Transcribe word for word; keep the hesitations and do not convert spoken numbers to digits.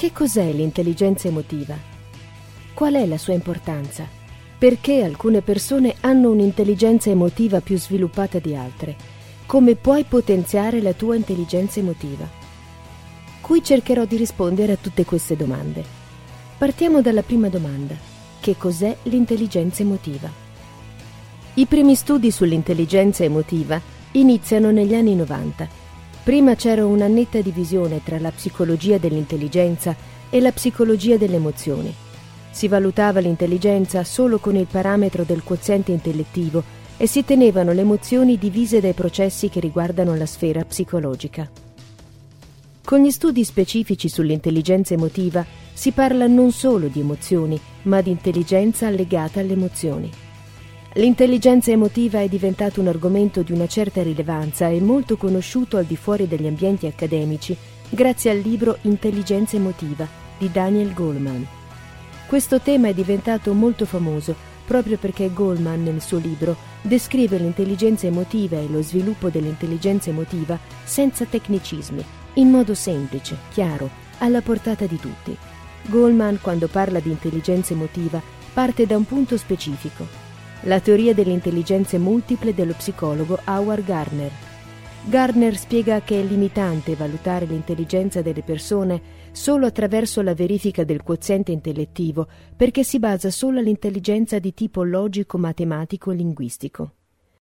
Che cos'è l'intelligenza emotiva? Qual è la sua importanza? Perché alcune persone hanno un'intelligenza emotiva più sviluppata di altre? Come puoi potenziare la tua intelligenza emotiva? Qui cercherò di rispondere a tutte queste domande. Partiamo dalla prima domanda. Che cos'è l'intelligenza emotiva? I primi studi sull'intelligenza emotiva iniziano negli anni novanta. Prima c'era una netta divisione tra la psicologia dell'intelligenza e la psicologia delle emozioni. Si valutava l'intelligenza solo con il parametro del quoziente intellettivo e si tenevano le emozioni divise dai processi che riguardano la sfera psicologica. Con gli studi specifici sull'intelligenza emotiva si parla non solo di emozioni, ma di intelligenza legata alle emozioni. L'intelligenza emotiva è diventato un argomento di una certa rilevanza e molto conosciuto al di fuori degli ambienti accademici grazie al libro Intelligenza emotiva di Daniel Goleman. Questo tema è diventato molto famoso proprio perché Goleman nel suo libro descrive l'intelligenza emotiva e lo sviluppo dell'intelligenza emotiva senza tecnicismi, in modo semplice, chiaro, alla portata di tutti. Goleman, quando parla di intelligenza emotiva, parte da un punto specifico: la teoria delle intelligenze multiple dello psicologo Howard Gardner. Gardner spiega che è limitante valutare l'intelligenza delle persone solo attraverso la verifica del quoziente intellettivo, perché si basa solo all'intelligenza di tipo logico, matematico e linguistico.